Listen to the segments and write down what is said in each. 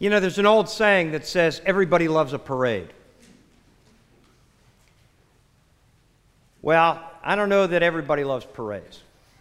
You know, there's an old saying that says, everybody loves a parade. Well, I don't know that everybody loves parades.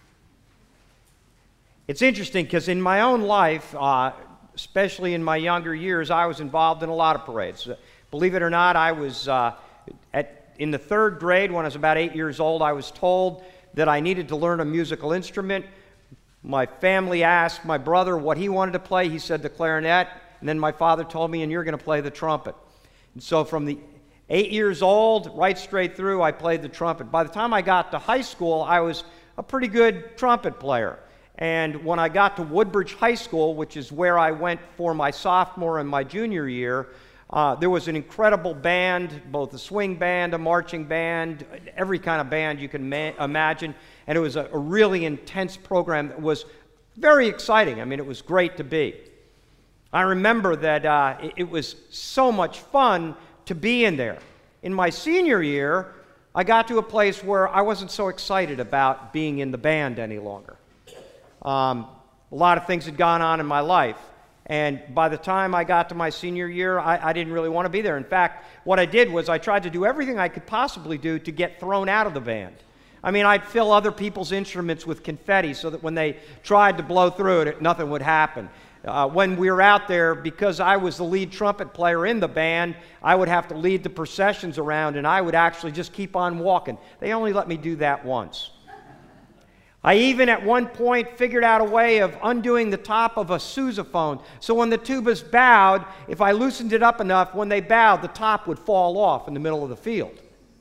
It's interesting because in my own life, especially in my younger years, I was involved in a lot of parades. Believe it or not, I was in the third grade when I was about 8 years old. I was told that I needed to learn a musical instrument. My family asked my brother what he wanted to play. He said the clarinet. And then my father told me, and you're going to play the trumpet. And so from the 8 years old, right straight through, I played the trumpet. By the time I got to high school, I was a pretty good trumpet player. And when I got to Woodbridge High School, which is where I went for my sophomore and my junior year, there was an incredible band, both a swing band, a marching band, every kind of band you can imagine. And it was a really intense program that was very exciting. I mean, it was great to be. I remember that it was so much fun to be in there. In my senior year, I got to a place where I wasn't so excited about being in the band any longer. A lot of things had gone on in my life, and by the time I got to my senior year, I didn't really want to be there. In fact, what I did was I tried to do everything I could possibly do to get thrown out of the band. I mean, I'd fill other people's instruments with confetti so that when they tried to blow through it, nothing would happen. When we were out there, because I was the lead trumpet player in the band, I would have to lead the processions around, and I would actually just keep on walking. They only let me do that once. I even at one point figured out a way of undoing the top of a sousaphone, so when the tubas bowed, if I loosened it up enough, when they bowed, the top would fall off in the middle of the field.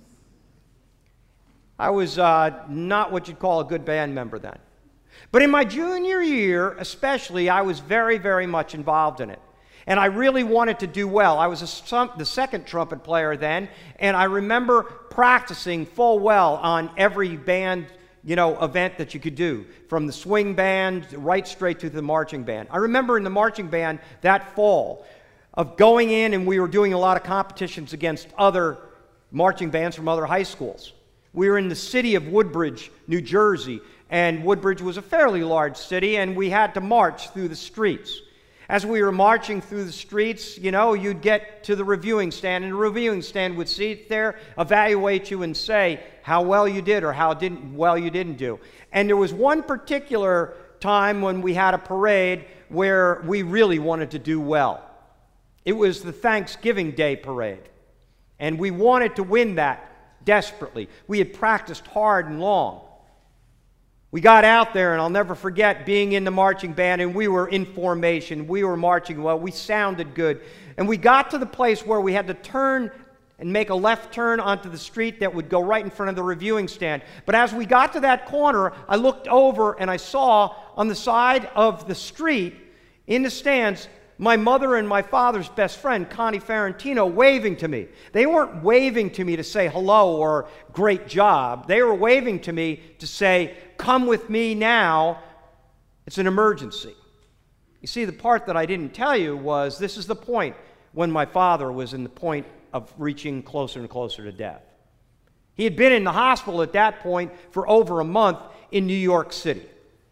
I was not what you'd call a good band member then. But in my junior year, especially, I was very, very much involved in it. And I really wanted to do well. I was the second trumpet player then, and I remember practicing full well on every band, event that you could do, from the swing band right straight to the marching band. I remember in the marching band that fall of going in, and we were doing a lot of competitions against other marching bands from other high schools. We were in the city of Woodbridge, New Jersey, and Woodbridge was a fairly large city, and we had to march through the streets. As we were marching through the streets, you'd get to the reviewing stand, and the reviewing stand would sit there, evaluate you, and say how well you did or how well you didn't do. And there was one particular time when we had a parade where we really wanted to do well. It was the Thanksgiving Day parade, and we wanted to win that desperately. We had practiced hard and long. We got out there, and I'll never forget being in the marching band, and we were in formation. We were marching well. We sounded good. And we got to the place where we had to turn and make a left turn onto the street that would go right in front of the reviewing stand. But as we got to that corner, I looked over, and I saw on the side of the street, in the stands, my mother and my father's best friend, Connie Ferrantino, waving to me. They weren't waving to me to say hello or great job. They were waving to me to say, come with me now. It's an emergency. You see, the part that I didn't tell you was this is the point when my father was in the point of reaching closer and closer to death. He had been in the hospital at that point for over a month in New York City.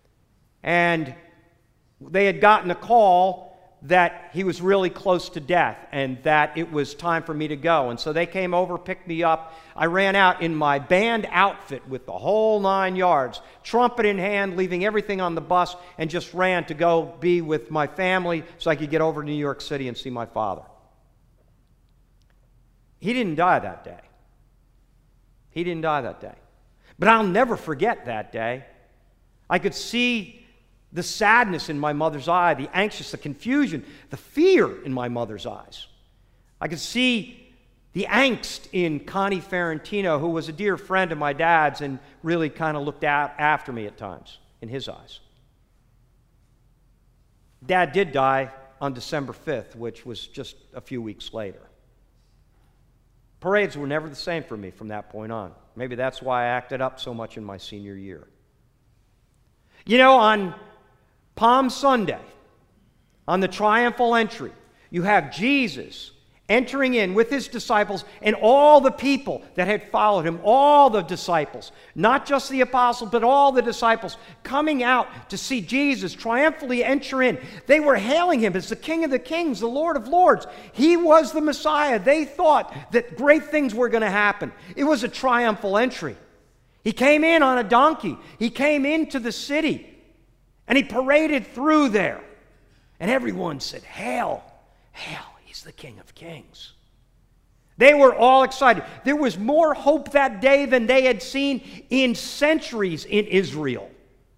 And they had gotten a call that he was really close to death and that it was time for me to go. And so they came over, picked me up. I ran out in my band outfit with the whole 9 yards, trumpet in hand, leaving everything on the bus, and just ran to go be with my family so I could get over to New York City and see my father. He didn't die that day. He didn't die that day. But I'll never forget that day. I could see the sadness in my mother's eye, the anxious, the confusion, the fear in my mother's eyes. I could see the angst in Connie Ferrantino, who was a dear friend of my dad's and really kind of looked out after me at times in his eyes. Dad did die on December 5th, which was just a few weeks later. Parades were never the same for me from that point on. Maybe that's why I acted up so much in my senior year. On Palm Sunday, on the triumphal entry, you have Jesus entering in with his disciples and all the people that had followed him, all the disciples, not just the apostles, but all the disciples coming out to see Jesus triumphantly enter in. They were hailing him as the King of the Kings, the Lord of Lords. He was the Messiah. They thought that great things were going to happen. It was a triumphal entry. He came in on a donkey. He came into the city, and he paraded through there. And everyone said, "Hail, hail. He's the King of Kings." They were all excited. There was more hope that day than they had seen in centuries in Israel.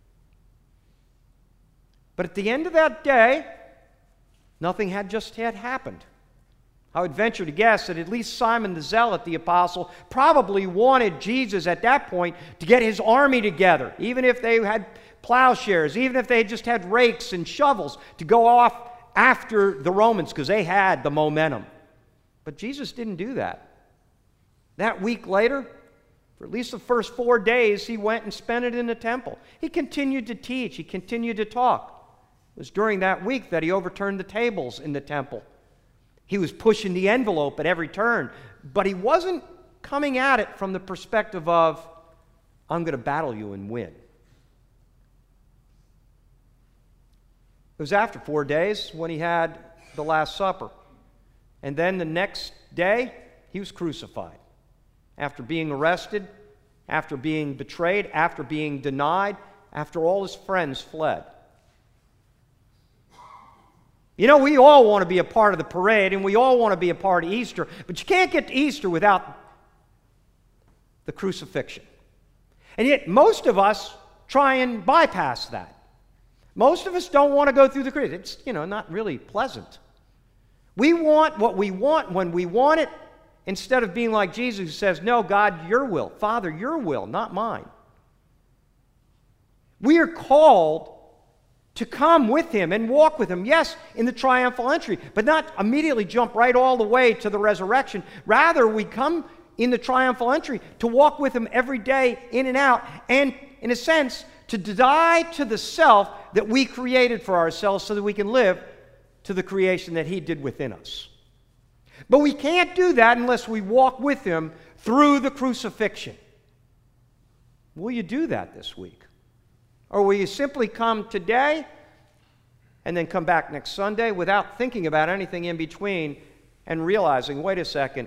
But at the end of that day, nothing had just yet happened. I would venture to guess that at least Simon the Zealot, the apostle, probably wanted Jesus at that point to get his army together, even if they had plowshares, even if they just had rakes and shovels to go off after the Romans, because they had the momentum. But Jesus didn't do that. That week later, for at least the first 4 days, he went and spent it in the temple. He continued to teach. He continued to talk. It was during that week that he overturned the tables in the temple. He was pushing the envelope at every turn, but he wasn't coming at it from the perspective of, "I'm going to battle you and win." It was after 4 days when he had the Last Supper. And then the next day, he was crucified. After being arrested, after being betrayed, after being denied, after all his friends fled. You know, we all want to be a part of the parade, and we all want to be a part of Easter, but you can't get to Easter without the crucifixion. And yet, most of us try and bypass that. Most of us don't want to go through the crucifixion. It's, not really pleasant. We want what we want when we want it, instead of being like Jesus, who says, "No, God, your will. Father, your will, not mine." We are called to come with him and walk with him, yes, in the triumphal entry, but not immediately jump right all the way to the resurrection. Rather, we come in the triumphal entry to walk with him every day, in and out, and, in a sense, to die to the self that we created for ourselves so that we can live to the creation that he did within us. But we can't do that unless we walk with him through the crucifixion. Will you do that this week? Or will you simply come today and then come back next Sunday without thinking about anything in between and realizing, wait a second,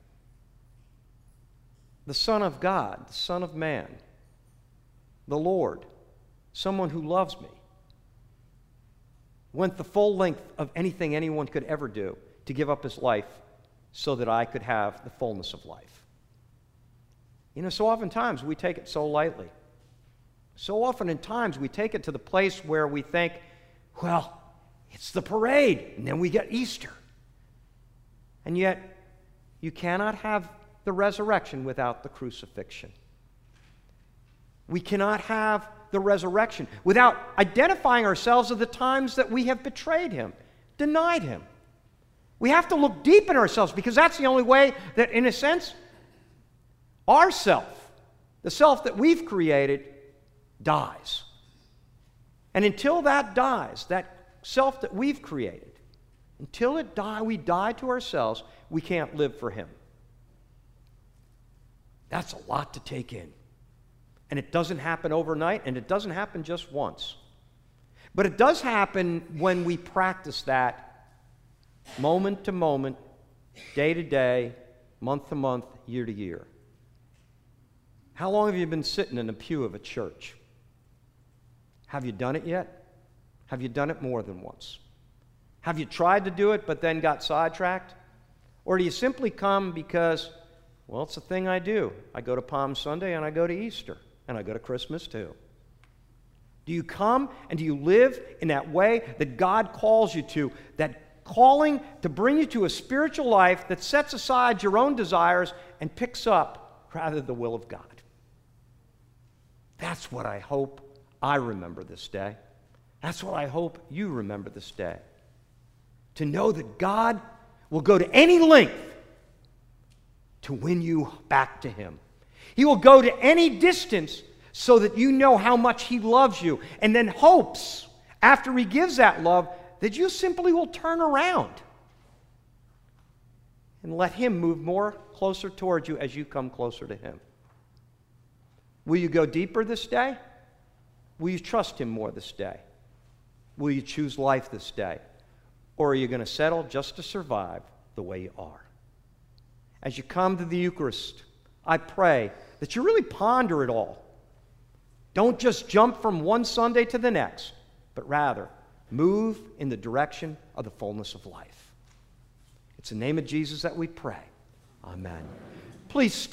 the Son of God, the Son of Man, the Lord, someone who loves me, went the full length of anything anyone could ever do to give up his life so that I could have the fullness of life. So oftentimes we take it so lightly. So often in times we take it to the place where we think, well, it's the parade, and then we get Easter. And yet, you cannot have the resurrection without the crucifixion. We cannot have the resurrection without identifying ourselves at the times that we have betrayed him, denied him. We have to look deep in ourselves, because that's the only way that, in a sense, our self, the self that we've created, dies. And until that dies, that self that we've created, until it we die to ourselves, we can't live for him. That's a lot to take in. And it doesn't happen overnight, and it doesn't happen just once. But it does happen when we practice that moment to moment, day to day, month to month, year to year. How long have you been sitting in the pew of a church? Have you done it yet? Have you done it more than once? Have you tried to do it but then got sidetracked? Or do you simply come because, well, it's a thing I do. I go to Palm Sunday and I go to Easter and I go to Christmas too. Do you come and do you live in that way that God calls you to, that calling to bring you to a spiritual life that sets aside your own desires and picks up, rather, the will of God? That's what I hope I remember this day. That's what I hope you remember this day. To know that God will go to any length to win you back to him. He will go to any distance so that you know how much he loves you, and then hopes, after he gives that love, that you simply will turn around. and let Him move more closer towards you as you come closer to Him. Will you go deeper this day? Will you trust Him more this day? Will you choose life this day? Or are you going to settle just to survive the way you are? As you come to the Eucharist, I pray that you really ponder it all. Don't just jump from one Sunday to the next, but rather move in the direction of the fullness of life. It's in the name of Jesus that we pray. Amen. Please